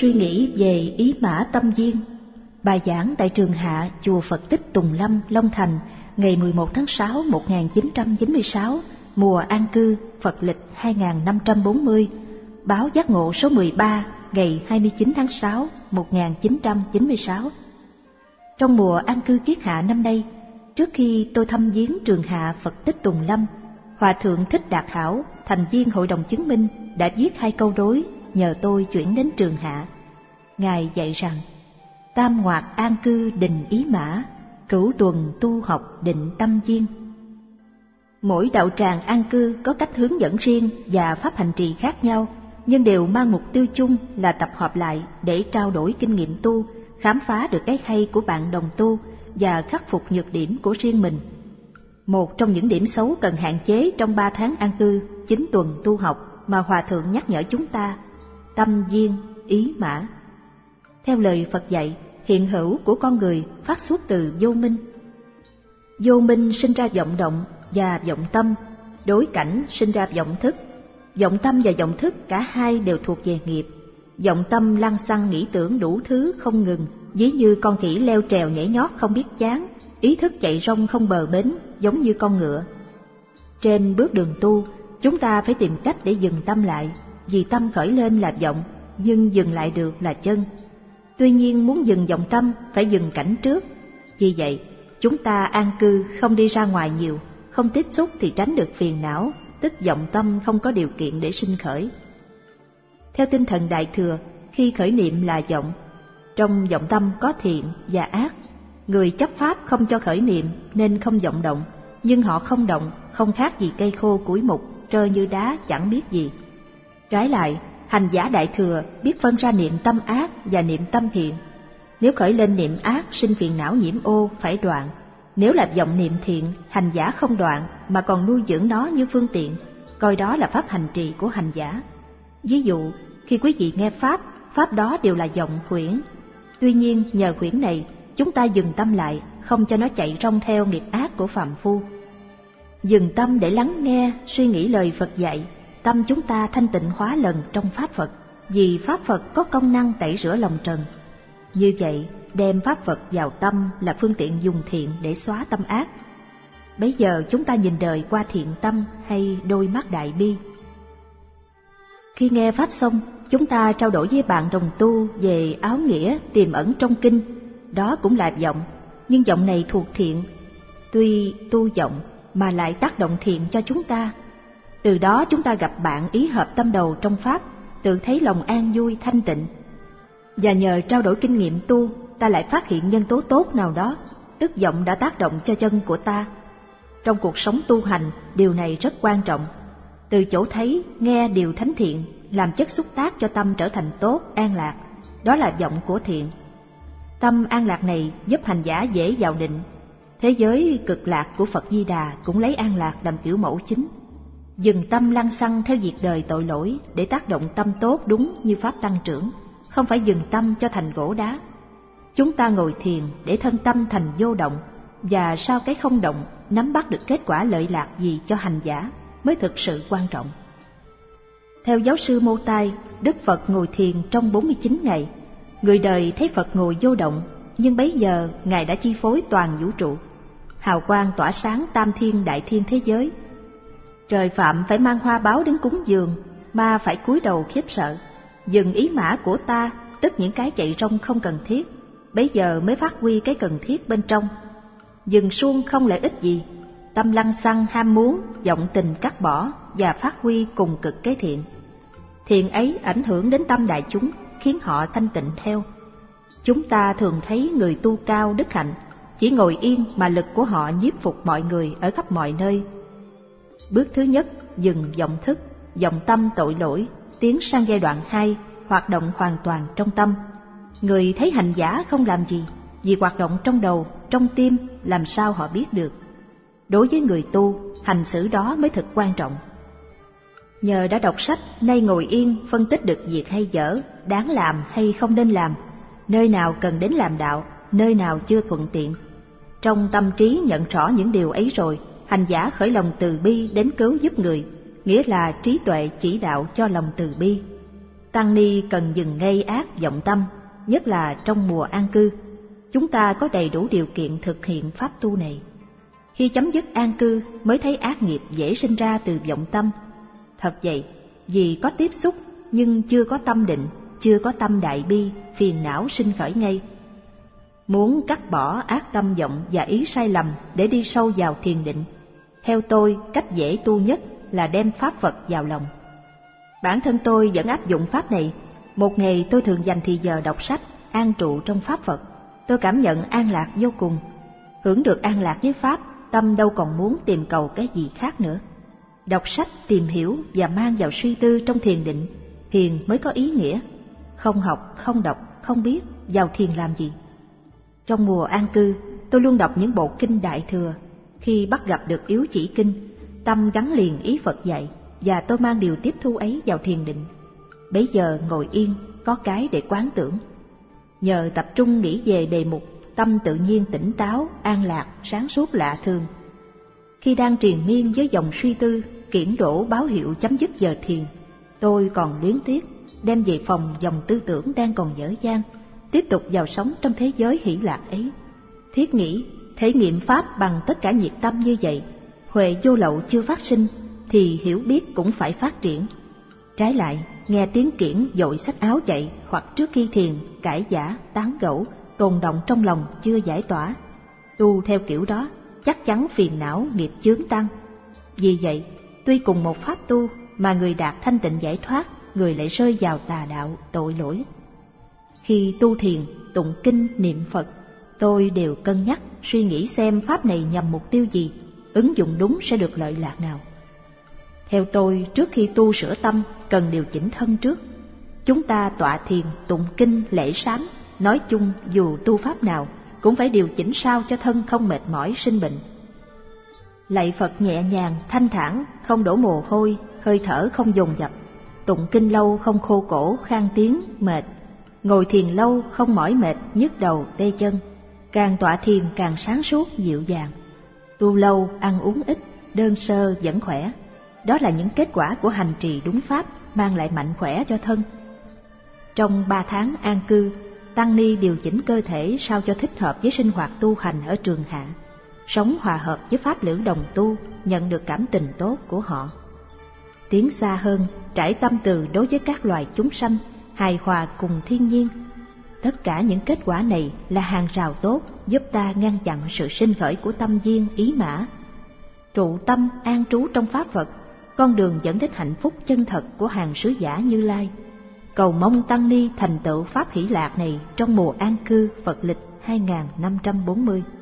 suy nghĩ về ý mã tâm viên. Bài giảng tại Trường Hạ, chùa Phật Tích Tùng Lâm, Long Thành, ngày 11 tháng 6 1996, mùa An Cư, Phật lịch 2540, báo Giác Ngộ số 13, ngày 29 tháng 6 1996. Trong mùa An Cư Kiết Hạ năm nay, trước khi tôi thăm viếng Trường Hạ Phật Tích Tùng Lâm, Hòa Thượng Thích Đạt Hảo, thành viên Hội đồng Chứng minh, đã viết 2 câu đối nhờ tôi chuyển đến Trường Hạ. Ngài dạy rằng: tam ngoạc an cư định ý mã, cửu tuần tu học định tâm viên. Mỗi đạo tràng an cư có cách hướng dẫn riêng và pháp hành trì khác nhau, nhưng đều mang mục tiêu chung là tập hợp lại để trao đổi kinh nghiệm tu, khám phá được cái hay của bạn đồng tu và khắc phục nhược điểm của riêng mình. Một trong những điểm xấu cần hạn chế trong 3 tháng an cư, 9 tuần tu học mà Hòa Thượng nhắc nhở chúng ta: tâm viên, ý mã. Theo lời Phật dạy, hiện hữu của con người phát xuất từ vô minh. Vô minh sinh ra vọng động và vọng tâm, đối cảnh sinh ra vọng thức. Vọng tâm và vọng thức cả hai đều thuộc về nghiệp. Vọng tâm lăng xăng nghĩ tưởng đủ thứ không ngừng, ví như con khỉ leo trèo nhảy nhót không biết chán. Ý thức chạy rong không bờ bến, giống như con ngựa. Trên bước đường tu, chúng ta phải tìm cách để dừng tâm lại, vì tâm khởi lên là vọng, nhưng dừng lại được là chân. Tuy nhiên muốn dừng vọng tâm phải dừng cảnh trước. Vì vậy, chúng ta an cư không đi ra ngoài nhiều, không tiếp xúc thì tránh được phiền não, tức vọng tâm không có điều kiện để sinh khởi. Theo tinh thần Đại Thừa, khi khởi niệm là vọng, trong vọng tâm có thiện và ác. Người chấp pháp không cho khởi niệm nên không vọng động, nhưng họ không động, không khác gì cây khô củi mục, trơ như đá chẳng biết gì. Trái lại, hành giả Đại Thừa biết phân ra niệm tâm ác và niệm tâm thiện. Nếu khởi lên niệm ác sinh phiền não nhiễm ô phải đoạn. Nếu là vọng niệm thiện, hành giả không đoạn mà còn nuôi dưỡng nó như phương tiện, coi đó là pháp hành trì của hành giả. Ví dụ, khi quý vị nghe pháp đó đều là vọng huyễn. Tuy nhiên nhờ huyễn này, chúng ta dừng tâm lại, không cho nó chạy rong theo nghiệp ác của phàm phu. Dừng tâm để lắng nghe, suy nghĩ lời Phật dạy, tâm chúng ta thanh tịnh hóa lần trong Pháp Phật, vì Pháp Phật có công năng tẩy rửa lòng trần. Như vậy, đem Pháp Phật vào tâm là phương tiện dùng thiện để xóa tâm ác. Bấy giờ chúng ta nhìn đời qua thiện tâm hay đôi mắt đại bi. Khi nghe Pháp xong, chúng ta trao đổi với bạn đồng tu về áo nghĩa tiềm ẩn trong kinh. Đó cũng là vọng, nhưng vọng này thuộc thiện. Tuy tu vọng mà lại tác động thiện cho chúng ta. Từ đó chúng ta gặp bạn ý hợp tâm đầu trong Pháp, tự thấy lòng an vui thanh tịnh. Và nhờ trao đổi kinh nghiệm tu, ta lại phát hiện nhân tố tốt nào đó, tức vọng đã tác động cho chân của ta. Trong cuộc sống tu hành, điều này rất quan trọng. Từ chỗ thấy, nghe điều thánh thiện, làm chất xúc tác cho tâm trở thành tốt, an lạc. Đó là vọng của thiện. Tâm an lạc này giúp hành giả dễ vào định. Thế giới cực lạc của Phật Di Đà cũng lấy an lạc làm kiểu mẫu chính. Dừng tâm lăng xăng theo việc đời tội lỗi để tác động tâm tốt đúng như pháp tăng trưởng, không phải dừng tâm cho thành gỗ đá. Chúng ta ngồi thiền để thân tâm thành vô động, và sau cái không động nắm bắt được kết quả lợi lạc gì cho hành giả mới thực sự quan trọng. Theo giáo sư Mô Tai, Đức Phật ngồi thiền trong 49 ngày. Người đời thấy Phật ngồi vô động, nhưng bấy giờ Ngài đã chi phối toàn vũ trụ. Hào quang tỏa sáng tam thiên đại thiên thế giới. Trời phạm phải mang hoa báo đến cúng dường, ma phải cúi đầu khiếp sợ. Dừng ý mã của ta, tức những cái chạy rong không cần thiết, bấy giờ mới phát huy cái cần thiết bên trong. Dừng suông không lợi ích gì, tâm lăng xăng ham muốn, vọng tình cắt bỏ và phát huy cùng cực cái thiện. Thiện ấy ảnh hưởng đến tâm đại chúng, khiến họ thanh tịnh theo. Chúng ta thường thấy người tu cao đức hạnh, chỉ ngồi yên mà lực của họ nhiếp phục mọi người ở khắp mọi nơi. Bước thứ nhất, dừng vọng thức, vọng tâm tội lỗi, tiến sang giai đoạn 2, hoạt động hoàn toàn trong tâm. Người thấy hành giả không làm gì, vì hoạt động trong đầu, trong tim, làm sao họ biết được. Đối với người tu, hành xử đó mới thực quan trọng. Nhờ đã đọc sách, nay ngồi yên phân tích được việc hay dở, đáng làm hay không nên làm, nơi nào cần đến làm đạo, nơi nào chưa thuận tiện. Trong tâm trí nhận rõ những điều ấy rồi, hành giả khởi lòng từ bi đến cứu giúp người, nghĩa là trí tuệ chỉ đạo cho lòng từ bi. Tăng ni cần dừng ngay ác vọng tâm, nhất là trong mùa an cư. Chúng ta có đầy đủ điều kiện thực hiện pháp tu này. Khi chấm dứt an cư mới thấy ác nghiệp dễ sinh ra từ vọng tâm. Thật vậy, vì có tiếp xúc nhưng chưa có tâm định, chưa có tâm đại bi, phiền não sinh khởi ngay. Muốn cắt bỏ ác tâm vọng và ý sai lầm để đi sâu vào thiền định, theo tôi cách dễ tu nhất là đem pháp Phật vào lòng. Bản thân tôi vẫn áp dụng pháp này. Một ngày tôi thường dành thì giờ đọc sách, an trụ trong pháp Phật. Tôi cảm nhận an lạc vô cùng. Hưởng được an lạc với pháp, tâm đâu còn muốn tìm cầu cái gì khác nữa. Đọc sách, tìm hiểu và mang vào suy tư trong thiền định, thiền mới có ý nghĩa. Không học, không đọc, không biết, vào thiền làm gì? Trong mùa an cư, tôi luôn đọc những bộ kinh Đại Thừa. Khi bắt gặp được yếu chỉ kinh, tâm gắn liền ý Phật dạy, và tôi mang điều tiếp thu ấy vào thiền định. Bấy giờ ngồi yên, có cái để quán tưởng. Nhờ tập trung nghĩ về đề mục, tâm tự nhiên tỉnh táo, an lạc, sáng suốt lạ thường. Khi đang triền miên với dòng suy tư, kiển đổ báo hiệu chấm dứt giờ thiền, tôi còn luyến tiếc đem về phòng dòng tư tưởng đang còn dở dang, tiếp tục vào sống trong thế giới hỷ lạc ấy. Thiết nghĩ, thể nghiệm pháp bằng tất cả nhiệt tâm như vậy, huệ vô lậu chưa phát sinh, thì hiểu biết cũng phải phát triển. Trái lại, nghe tiếng kiển dội xách áo chạy, hoặc trước khi thiền, cãi giả, tán gẫu, tồn động trong lòng chưa giải tỏa. Tu theo kiểu đó, chắc chắn phiền não nghiệp chướng tăng. Vì vậy, tuy cùng một pháp tu mà người đạt thanh tịnh giải thoát, người lại rơi vào tà đạo, tội lỗi. Khi tu thiền, tụng kinh, niệm Phật, tôi đều cân nhắc, suy nghĩ xem pháp này nhằm mục tiêu gì, ứng dụng đúng sẽ được lợi lạc nào. Theo tôi, trước khi tu sửa tâm, cần điều chỉnh thân trước. Chúng ta tọa thiền, tụng kinh, lễ sám, nói chung dù tu pháp nào, cũng phải điều chỉnh sao cho thân không mệt mỏi sinh bệnh. Lạy Phật nhẹ nhàng, thanh thản, không đổ mồ hôi, hơi thở không dồn dập. Tụng kinh lâu không khô cổ, khan tiếng, mệt. Ngồi thiền lâu không mỏi mệt, nhức đầu, tê chân. Càng tọa thiền càng sáng suốt, dịu dàng. Tu lâu, ăn uống ít, đơn sơ vẫn khỏe. Đó là những kết quả của hành trì đúng pháp, mang lại mạnh khỏe cho thân. Trong 3 tháng an cư, tăng ni điều chỉnh cơ thể sao cho thích hợp với sinh hoạt tu hành ở Trường Hạ, sống hòa hợp với pháp lữ đồng tu, nhận được cảm tình tốt của họ. Tiến xa hơn, trải tâm từ đối với các loài chúng sanh, hài hòa cùng thiên nhiên. Tất cả những kết quả này là hàng rào tốt giúp ta ngăn chặn sự sinh khởi của tâm viên ý mã. Trụ tâm an trú trong pháp Phật, con đường dẫn đến hạnh phúc chân thật của hàng sứ giả Như Lai. Cầu mong tăng ni thành tựu pháp hỷ lạc này trong mùa an cư Phật lịch 2540.